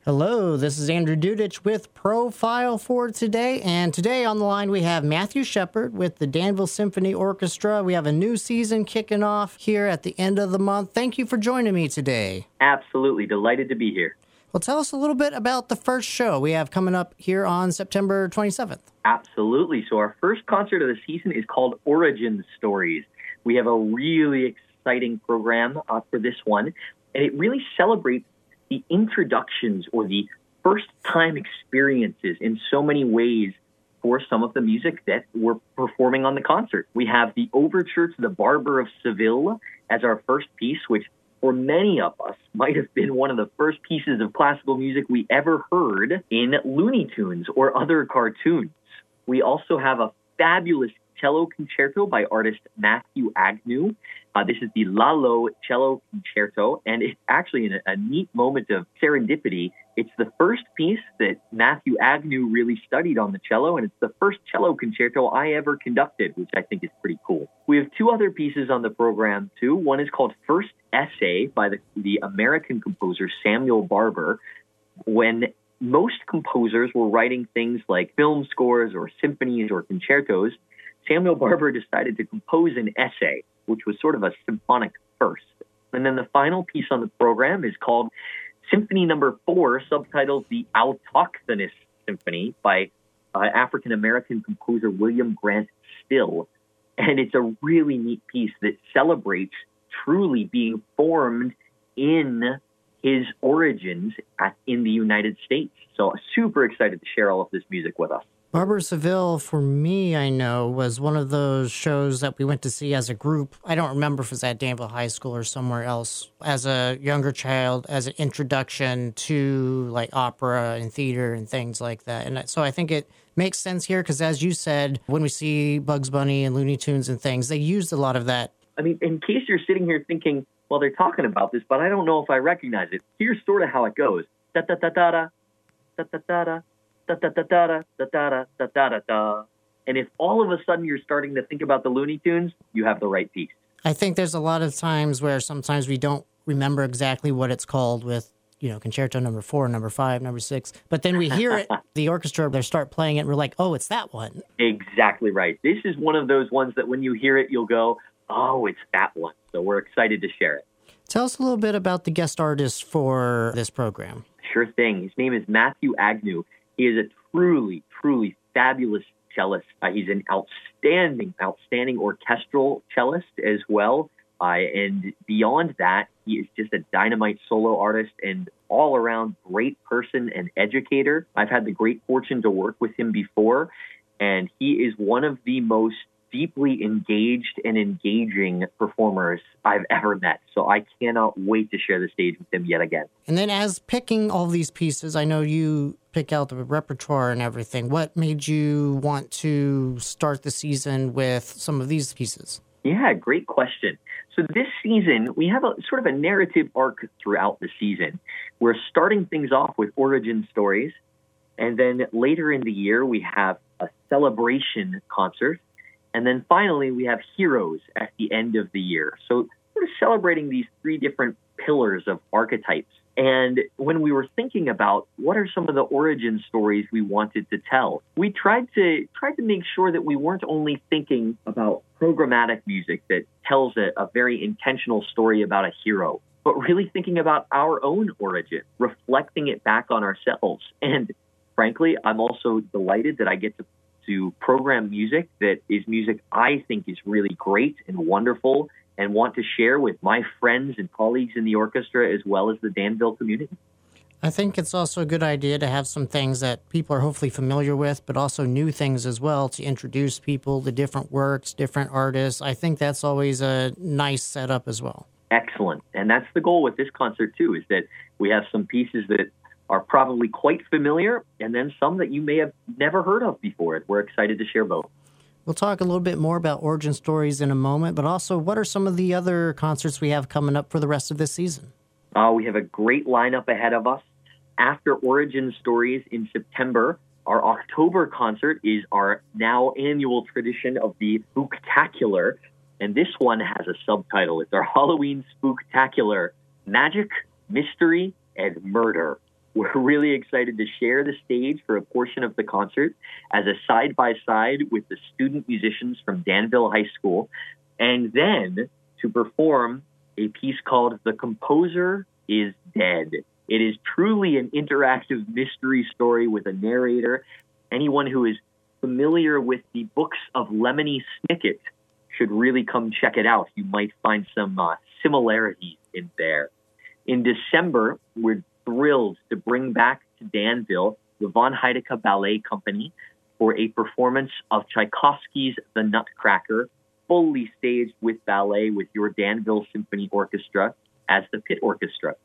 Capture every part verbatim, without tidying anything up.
Hello, this is Andrew Dudich with Profile for Today, and today on the line we have Matthew Shepard with the Danville Symphony Orchestra. We have a new season kicking off here at the end of the month. Thank you for joining me today. Absolutely. Delighted to be here. Well, tell us a little bit about the first show we have coming up here on September twenty-seventh. Absolutely. So our first concert of the season is called Origin Stories. We have a really exciting program uh, for this one, and it really celebrates the introductions or the first-time experiences in so many ways for some of the music that we're performing on the concert. We have the Overture to the Barber of Seville as our first piece, which for many of us might have been one of the first pieces of classical music we ever heard in Looney Tunes or other cartoons. We also have a fabulous cello concerto by artist Matthew Agnew. Uh, this is the Lalo Cello Concerto, and it's actually in a, a neat moment of serendipity. It's the first piece that Matthew Agnew really studied on the cello, and it's the first cello concerto I ever conducted, which I think is pretty cool. We have two other pieces on the program, too. One is called First Essay by the, the American composer Samuel Barber. When most composers were writing things like film scores or symphonies or concertos, Samuel Barber decided to compose an essay, which was sort of a symphonic first. And then the final piece on the program is called Symphony Number Four, subtitled The Autochthonous Symphony by uh, African-American composer William Grant Still. And it's a really neat piece that celebrates truly being formed in his origins at, in the United States. So super excited to share all of this music with us. Barber of Seville, for me, I know, was one of those shows that we went to see as a group. I don't remember if it was at Danville High School or somewhere else. As a younger child, as an introduction to like opera and theater and things like that. And so I think it makes sense here because, as you said, when we see Bugs Bunny and Looney Tunes and things, they used a lot of that. I mean, in case you're sitting here thinking, well, they're talking about this, but I don't know if I recognize it. Here's sort of how it goes. Da-da-da-da-da, da-da-da-da. Da, da, da, da, da, da, da, da, da, da, da. And if all of a sudden you're starting to think about the Looney Tunes, you have the right piece. I think there's a lot of times where sometimes we don't remember exactly what it's called with, you know, concerto number four, number five, number six. But then we hear it, the orchestra, they start playing it, and we're like, oh, it's that one. Exactly right. This is one of those ones that when you hear it, you'll go, oh, it's that one. So we're excited to share it. Tell us a little bit about the guest artist for this program. Sure thing. His name is Matthew Agnew. He is a truly, truly fabulous cellist. Uh, he's an outstanding, outstanding orchestral cellist as well. Uh, and beyond that, he is just a dynamite solo artist and all-around great person and educator. I've had the great fortune to work with him before, and he is one of the most deeply engaged and engaging performers I've ever met. So I cannot wait to share the stage with him yet again. And then as picking all these pieces, I know you pick out the repertoire and everything. What made you want to start the season with some of these pieces? Yeah, great question. So this season, we have a sort of a narrative arc throughout the season. We're starting things off with origin stories, and then later in the year, we have a celebration concert. And then finally, we have heroes at the end of the year. So we're celebrating these three different pillars of archetypes. And when we were thinking about what are some of the origin stories we wanted to tell, we tried to tried to make sure that we weren't only thinking about programmatic music that tells a, a very intentional story about a hero, but really thinking about our own origin, reflecting it back on ourselves. And frankly, I'm also delighted that I get to to program music that is music I think is really great and wonderful and want to share with my friends and colleagues in the orchestra as well as the Danville community. I think it's also a good idea to have some things that people are hopefully familiar with, but also new things as well to introduce people to different works, different artists. I think that's always a nice setup as well. Excellent. And that's the goal with this concert, too, is that we have some pieces that are probably quite familiar, and then some that you may have never heard of before. We're excited to share both. We'll talk a little bit more about origin stories in a moment, but also what are some of the other concerts we have coming up for the rest of this season? Uh, we have a great lineup ahead of us. After Origin Stories in September, our October concert is our now annual tradition of the Spooktacular, and this one has a subtitle. It's our Halloween Spooktacular, Magic, Mystery, and Murder. We're really excited to share the stage for a portion of the concert as a side-by-side with the student musicians from Danville High School, and then to perform a piece called The Composer is Dead. It is truly an interactive mystery story with a narrator. Anyone who is familiar with the books of Lemony Snicket should really come check it out. You might find some uh, similarities in there. In December, we're thrilled to bring back to Danville the Von Heidecke Ballet Company for a performance of Tchaikovsky's The Nutcracker, fully staged with ballet with your Danville Symphony Orchestra as the pit orchestra.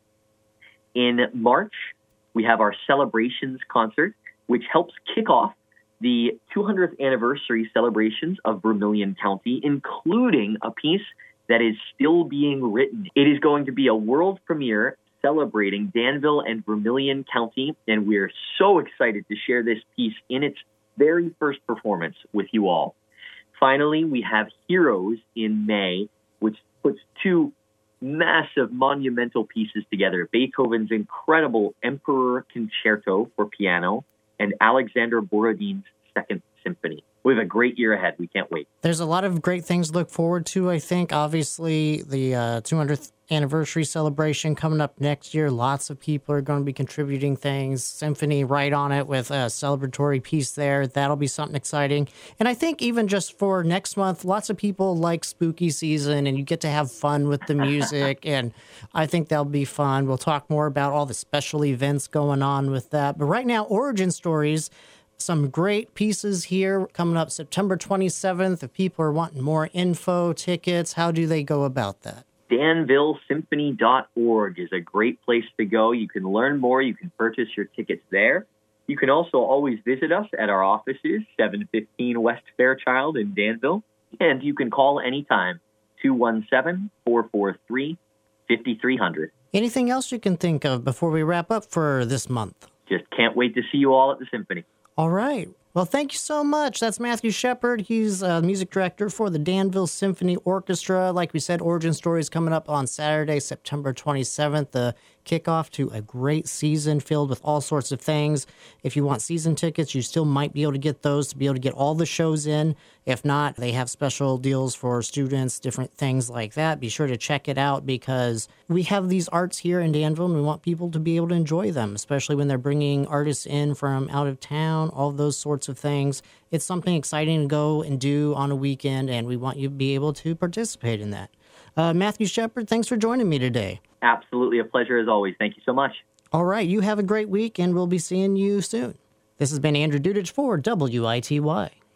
In March, we have our Celebrations concert, which helps kick off the two hundredth anniversary celebrations of Vermilion County, including a piece that is still being written. It is going to be a world premiere celebrating Danville and Vermilion County, and we're so excited to share this piece in its very first performance with you all. Finally, we have Heroes in May, which puts two massive monumental pieces together: Beethoven's incredible Emperor Concerto for piano and Alexander Borodin's Second Symphony. We have a great year ahead. We can't wait. There's a lot of great things to look forward to, I think. Obviously, the uh, two hundredth anniversary celebration coming up next year. Lots of people are going to be contributing things. Symphony right on it with a celebratory piece there. That'll be something exciting. And I think even just for next month, lots of people like spooky season and you get to have fun with the music. And I think that'll be fun. We'll talk more about all the special events going on with that. But right now, Origin Stories. Some great pieces here coming up September twenty-seventh. If people are wanting more info, tickets, how do they go about that? Danville Symphony dot org is a great place to go. You can learn more. You can purchase your tickets there. You can also always visit us at our offices, seven fifteen West Fairchild in Danville. And you can call anytime, two one seven, four four three, five three zero zero. Anything else you can think of before we wrap up for this month? Just can't wait to see you all at the Symphony. All right. Well, thank you so much. That's Matthew Shepard. He's a music director for the Danville Symphony Orchestra. Like we said, Origin Stories coming up on Saturday, September twenty-seventh, the kickoff to a great season filled with all sorts of things. If you want season tickets, you still might be able to get those to be able to get all the shows in. If not, they have special deals for students, different things like that. Be sure to check it out because we have these arts here in Danville and we want people to be able to enjoy them, especially when they're bringing artists in from out of town, all those sorts of things. It's something exciting to go and do on a weekend, and we want you to be able to participate in that. Uh, Matthew Shepard, thanks for joining me today. Absolutely a pleasure as always. Thank you so much. All right, you have a great week, and we'll be seeing you soon. This has been Andrew Dudich for W I T Y.